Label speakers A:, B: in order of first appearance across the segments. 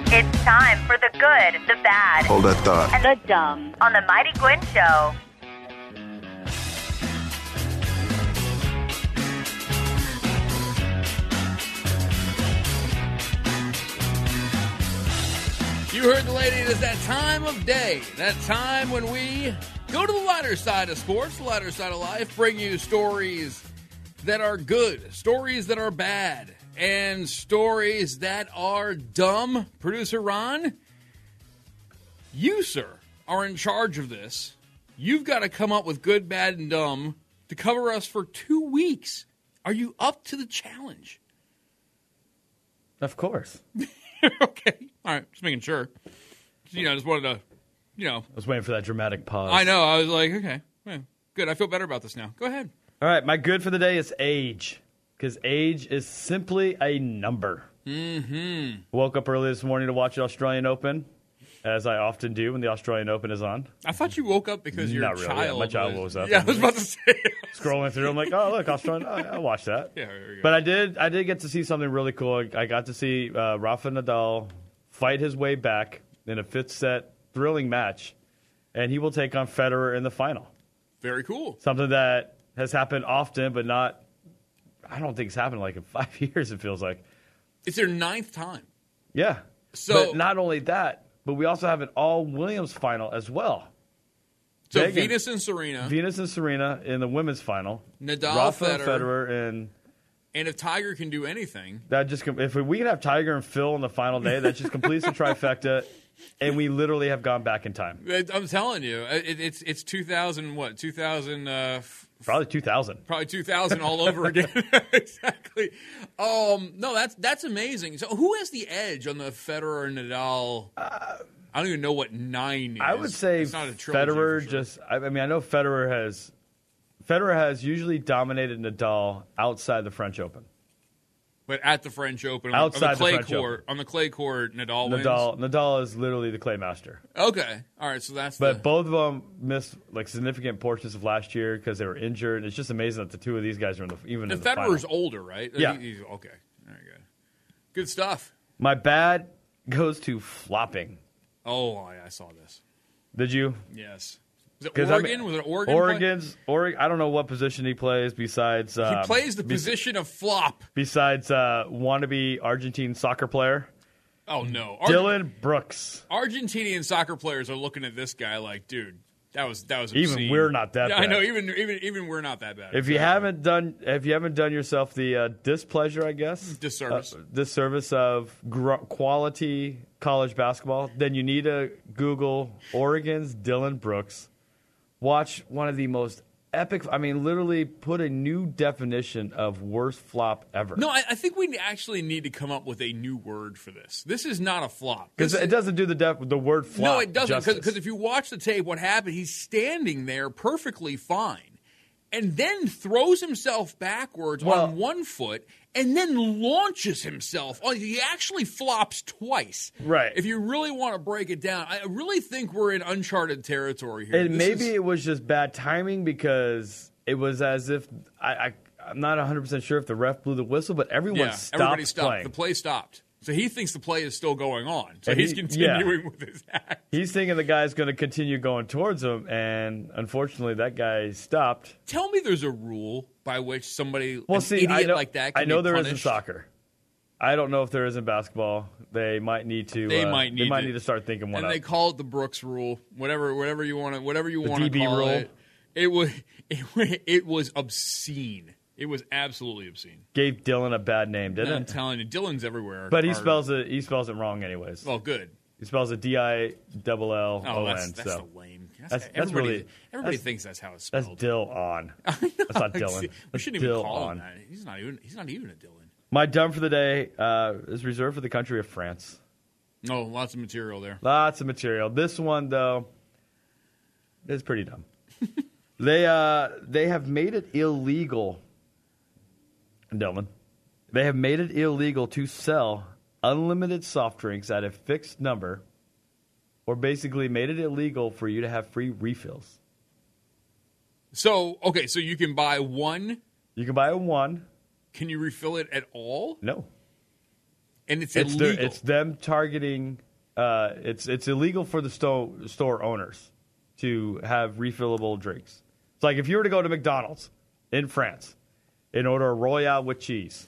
A: It's time for the good, the bad,
B: Hold that thought.
A: and the dumb on the Mighty Gwynn Show.
C: You heard the lady. It is that time of day, that time when we go to the lighter side of sports, the lighter side of life, bring you stories that are good, stories that are bad, and stories that are dumb. Producer Ron, you, sir, are in charge of this. You've got to come up with good, bad, and dumb to cover us for 2 weeks. Are you up to the challenge?
D: Of course.
C: Okay. All right. Just making sure. Just wanted to,
D: I was waiting for that dramatic pause.
C: I know. I was like, okay. Yeah, good. I feel better about this now. Go ahead.
D: All right, my good for the day is age. Because age is simply a number.
C: Mm-hmm.
D: Woke up early this morning to watch the Australian Open, as I often do when the Australian Open is on.
C: I thought you woke up because your
D: Not really.
C: child.
D: Yeah, my child was up.
C: Yeah, I was about to say.
D: Scrolling through, I'm like, oh, look, Australian. I'll watch that.
C: Yeah, there you go.
D: But I did get to see something really cool. I got to see Rafa Nadal fight his way back in a fifth set thrilling match, and he will take on Federer in the final.
C: Very cool.
D: Something that has happened often, but not. I don't think it's happened like in 5 years. It feels like
C: It's their 9th time.
D: Yeah.
C: So
D: but not only that, but we also have an all Williams final as well.
C: So
D: Megan,
C: Venus and Serena.
D: Venus and Serena in the women's final.
C: Nadal,
D: Rafa,
C: Federer.
D: Federer, and
C: And if Tiger can do anything.
D: that just if we can have Tiger and Phil on the final day, that just completes the trifecta, and we literally have gone back in time.
C: I'm telling you, it's 2000, what, 2000,
D: Probably 2000.
C: probably 2000 all over again. Exactly. No, that's amazing. So who has the edge on the Federer and Nadal? I don't even know what 9 is.
D: I would say
C: It's not a trilogy
D: Federer
C: for sure.
D: I know Federer has usually dominated Nadal outside the French Open.
C: But at the French Open,
D: Outside
C: on the clay
D: the French
C: court, on the clay court, Nadal wins.
D: Nadal is literally the clay master.
C: Okay, all right. So that's.
D: But both of them missed like significant portions of last year because they were injured. It's just amazing that the two of these guys are in the
C: and
D: in the
C: Federer's
D: final.
C: older, right?
D: Yeah.
C: He's, okay. Very good. Good stuff.
D: My bad goes to flopping.
C: Oh, I saw this.
D: Did you?
C: Yes. Was it
D: 'Cause
C: Oregon? Was it Oregon?
D: Oregon. I don't know what position he plays besides.
C: He plays the position of flop.
D: Besides wannabe Argentine soccer player
C: Oh no,
D: Dylan Brooks.
C: Argentinian soccer players are looking at this guy like, dude, that was obscene.
D: Even we're not that
C: Yeah,
D: bad.
C: I know. Even we're not that bad.
D: If you haven't done yourself the displeasure, I guess disservice of quality college basketball, then you need to Google Oregon's Dylan Brooks. Watch one of the most epic. I mean, literally put a new definition of worst flop ever.
C: No, I think we actually need to come up with a new word for this. This is not a flop.
D: Because it doesn't do the word flop.
C: No, it doesn't.
D: justice.
C: Because if you watch the tape, what happened? He's standing there perfectly fine, and then throws himself backwards on one foot, and then launches himself. He actually flops twice.
D: Right.
C: If you really want to break it down, I really think we're in uncharted territory here.
D: And maybe it was just bad timing because it was as if I'm not 100% sure if the ref blew the whistle, but everybody stopped playing.
C: The play stopped. So he thinks the play is still going on. So he's continuing with his act.
D: He's thinking the guy's going to continue going towards him, and unfortunately that guy stopped.
C: Tell me there's a rule by which somebody,
D: idiot
C: like that can
D: I know
C: be
D: there
C: punished.
D: is in soccer. I don't know if there is in basketball. They might need to.
C: They might need
D: to start thinking one
C: and
D: up.
C: they call it the Brooks rule. Whatever you want to
D: DB
C: call
D: rule.
C: it. It was obscene. It was absolutely obscene.
D: Gave Dylan a bad name, didn't
C: I'm
D: it?
C: telling you, Dylan's everywhere.
D: But he spells it wrong anyways.
C: Well, good.
D: He spells it DILLON.
C: Oh, that's
D: so
C: the lame.
D: everybody
C: thinks that's how it's
D: that's
C: spelled.
D: Dill on. That's not Dylan.
C: We
D: That's
C: shouldn't even
D: Dill
C: call
D: on.
C: him that. He's not even a Dylan.
D: My dumb for the day is reserved for the country of France.
C: No, lots of material there.
D: Lots of material. This one though is pretty dumb. They have made it illegal. Dylan, they have made it illegal to sell unlimited soft drinks at a fixed number, or basically made it illegal for you to have free refills.
C: So you can buy one.
D: You can buy one.
C: Can you refill it at all?
D: No.
C: And it's illegal.
D: It's them targeting. It's illegal for the store owners to have refillable drinks. It's like if you were to go to McDonald's in France and order a Royale with cheese,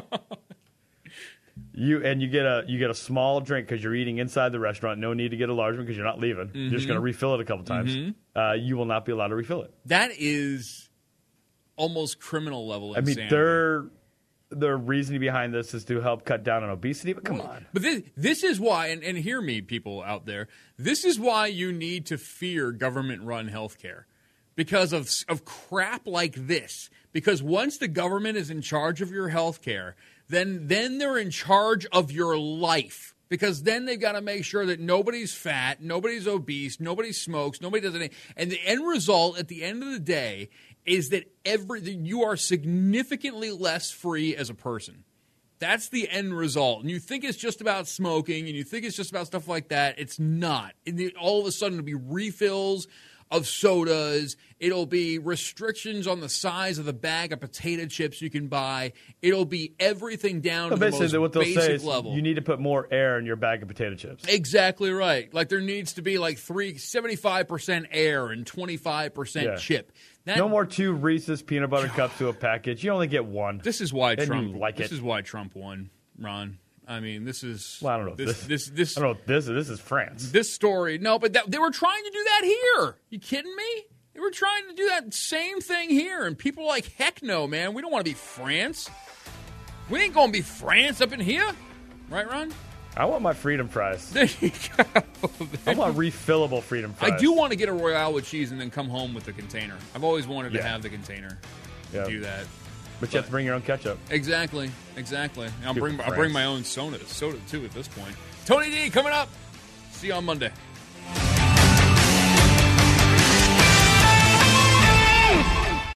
D: you get a small drink because you're eating inside the restaurant. No need to get a large one because you're not leaving. You're just going to refill it a couple times. You will not be allowed to refill it.
C: That is almost criminal level insanity.
D: I mean, their reasoning behind this is to help cut down on obesity, but come on.
C: But this is why, and hear me, people out there, this is why you need to fear government-run healthcare. Because of crap like this. Because once the government is in charge of your healthcare, then they're in charge of your life. Because then they've got to make sure that nobody's fat, nobody's obese, nobody smokes, nobody does anything. And the end result, at the end of the day, is that you are significantly less free as a person. That's the end result. And you think it's just about smoking, and you think it's just about stuff like that. It's not. All of a sudden, it'll be refills of sodas. It'll be restrictions on the size of the bag of potato chips you can buy. It'll be everything down to the most
D: what they'll
C: basic
D: say is
C: level.
D: You need to put more air in your bag of potato chips.
C: Exactly right. Like there needs to be like 75% air and 25% chip.
D: No more 2 Reese's peanut butter cups to a package. You only get 1.
C: This is why Trump.
D: This
C: is why Trump won, Ron. I mean, this is.
D: Well, I don't know.
C: This
D: I don't know. This is France.
C: This story, no, but they were trying to do that here. You kidding me? They were trying to do that same thing here, and people are like, heck no, man. We don't want to be France. We ain't gonna be France up in here, right, Ron?
D: I want my freedom fries.
C: There you go.
D: I want refillable freedom fries.
C: I do want to get a Royale with cheese and then come home with the container. I've always wanted to have the container to do that.
D: But you have to bring your own ketchup.
C: Exactly. I'll bring my own soda too at this point. Tony D coming up. See you on Monday.